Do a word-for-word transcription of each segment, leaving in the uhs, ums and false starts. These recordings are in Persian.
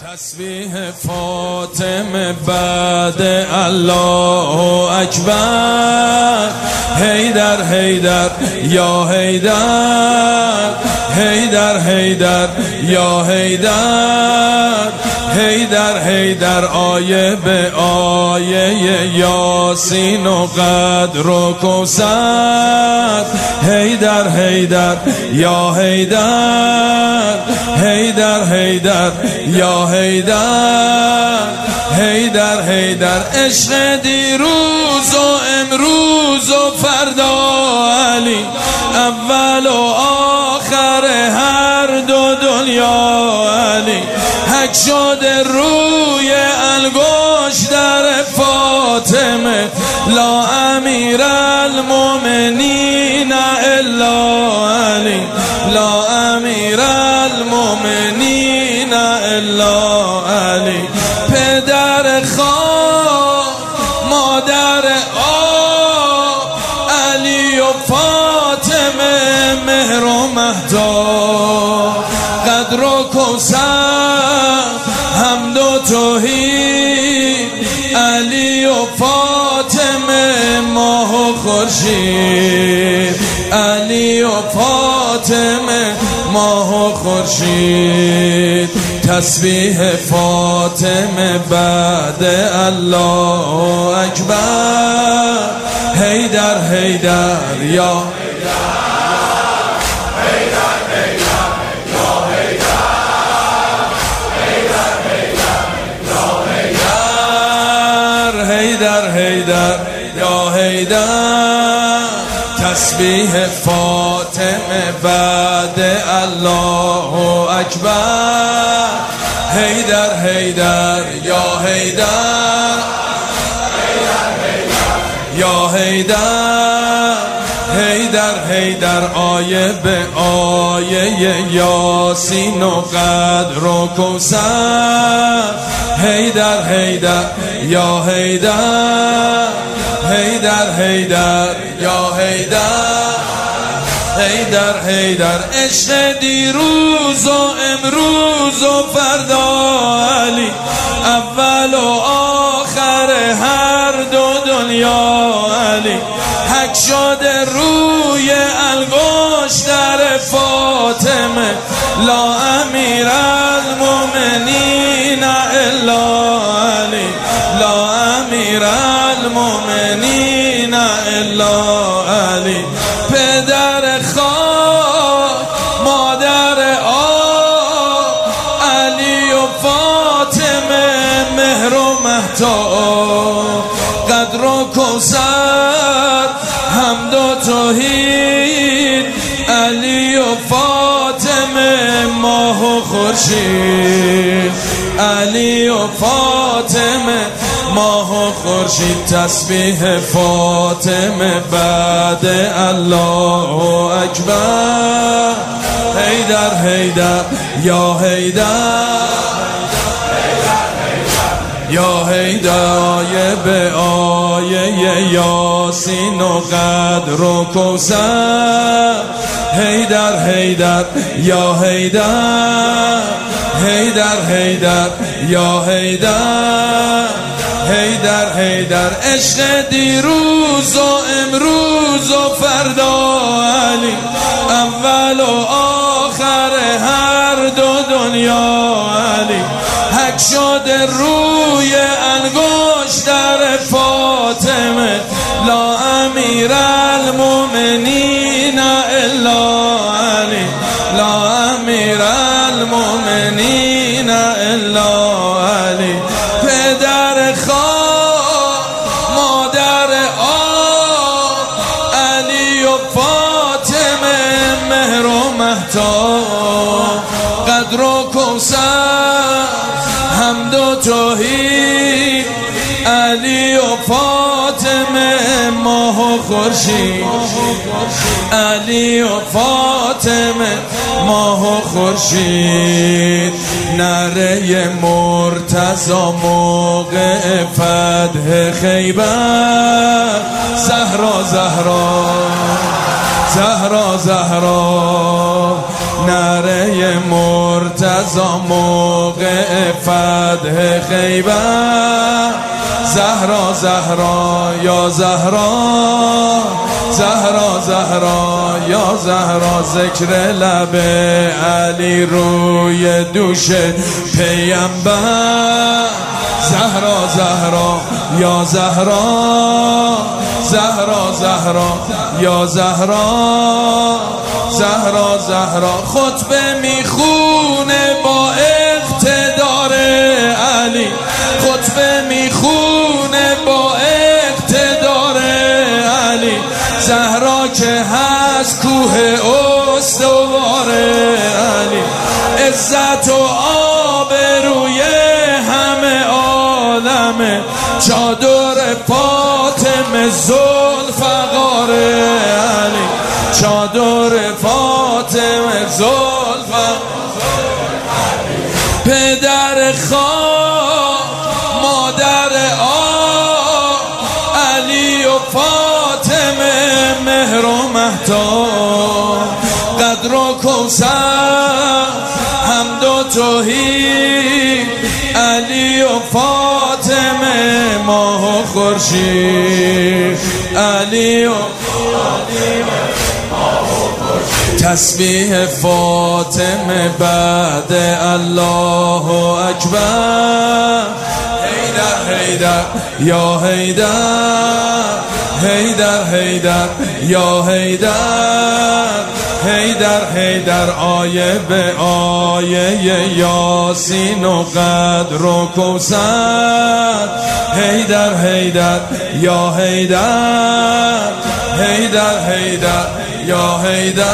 تسبیح فاطمه بعد الله اکبر. حیدر حیدر یا حیدر، حیدر حیدر یا حیدر، حیدر حیدر آیه به آیه یاسین و قدر و کوثر. حیدر حیدر یا حیدر، حیدر حیدر یا حیدر، حیدر حیدر عشق دیروز و امروز و فردا علی، اول و آخر هر دو دنیا علی. حک شده روی انگشت در فاطمه، لا امیر المؤمنین الا علی، لا امیر المؤمنین الا علی. پدر خواه مادر آه، علی و فاطمه مهر و مهتاب، قدر و کوثر حمد و توحید، علی و فاطمه ماه و خورشید، علی و فاطمه ماه و خورشید. تسبیح فاطمه بعد الله اکبر. حیدر حیدر یا حیدر حیدر یا حیدر. تسبیح فاطمه بعد الله اکبر. حیدر حیدر یا حیدر، یا حیدر، حیدر حیدر آیه به آیه یاسین و قدر و کوثر. حیدر حیدر یا حیدر، حیدر حیدر یا حیدر، حیدر حیدر عشق دیروز و امروز و فردا علی، اول و آخر هر دو دنیا علی. حک شده روی انگشت در فاطمه، لا امیر المؤمنین الا علی، لا امیر المؤمنین الا علی. پدر خواه مادر آه، علی و فاطمه مهر و مهتاب، قدر و کوثر حمد و توحید، علی و فاطمه ماه و خورشید، علی و فاطمه ماه و خورشید. تسبیح فاطمه بعد الله اکبر. حیدر حیدر یا حیدر، یا حیدر آیه به آیه یاسین و قدر و کوثر. حیدر حیدر یا حیدر، حیدر حیدر یا حیدر، حیدر حیدر عشق دیروز و امروز و فردا علی، اول و آخر هر دو دنیا علی. حک شده روی انگشت در فاطمه، لا امیر المؤمنین الا علی، لا امیر المؤمنین الا علی. پدر خواه مادر آه، علی و فاطمه مهر و مهتاب، قدر و کوثر حمد و توحید، علی و فاطمه ماه و خورشید، علی و فاطمه ماه و خورشید. نره مرتضی موقع فتح خیبر، زهرا زهرا زهرا زهرا نره مرتضی موقع فتح خیبر زهرا زهرا یا زهرا زهرا زهرا یا زهرا ذکر لب علی روی دوش پیامبر زهرا زهرا یا زهرا زهرا زهرا یا زهرا زهرا زهرا خطبه میخونه با اقتدار علی خطبه میخونه با اقتدار علی زهرا که هست کوه استوار علی عزت و آبروی همه عالمه چادر فاطمه ذوالفقار علی چادر فاطمه ذوالفقار پدر خان مادر آ علی و فاطمه مهر و مهتاب قدر و کوثر حمد و توحید علی و فاطمه ماه و خورشید علی و تسبیح فاطمه بعد الله اکبر حیدر حیدر یا حیدر حیدر حیدر یا حیدر حیدر حیدر آیه به آیه یاسین و قدر و کوثر حیدر حیدر یا حیدر حیدر حیدر یا حیدر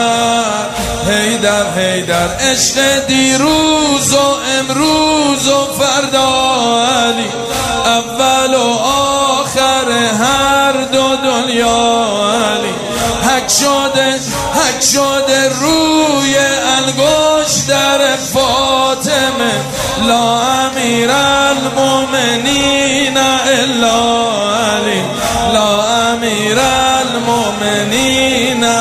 حیدر حیدر عشق دیروز و امروز و فردا علی اول و آخر هر دو دنیا علی حک شده حک شده روی انگشت در فاطمه لا امیر المؤمنین الا علی لا امیر المؤمنین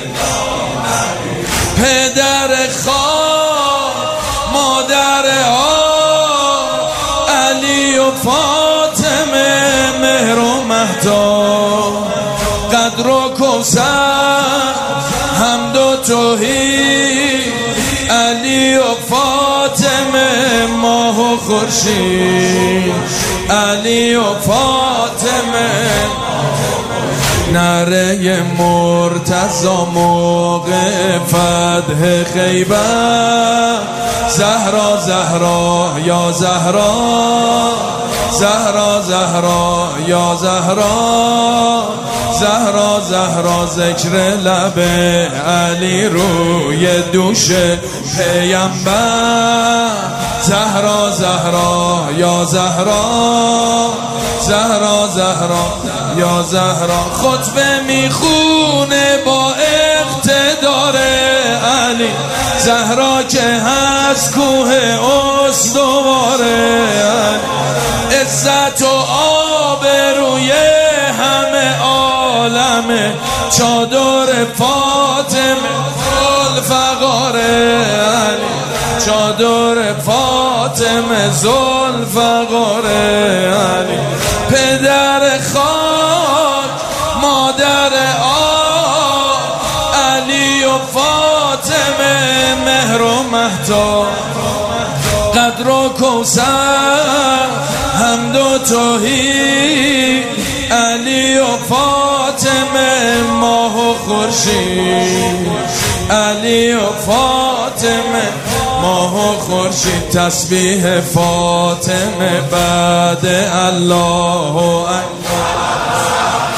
پدر خان مادر آ علی و فاطمه مهر و مهتاب قدر و کوثر حمد و توحید علی و فاطمه ماه و خورشید علی و فاطمه نره مرتضی موقع فتح خیبر زهرا زهرا یا زهرا زهرا زهرا یا زهرا زهرا زهرا ذکر لب علی روی دوش پیامبر زهرا زهرا یا زهرا زهرا زهرا یا زهرا خطبه میخونه با اقتدار علی زهرا که هست کوه استوار علی عزت و آبروی همه عالمه چادر فاطمه ذوالفقار علی چادر فاطمه ذوالفقار علی پدر خاک مادر آ علی و فاطمه مهر و مهتاب قدر و کوثر حمد و توحید علی و فاطمه ماه و خورشید علی و فاطمه ماه و خورشید تسبیح فاطمه بعد الله اکبر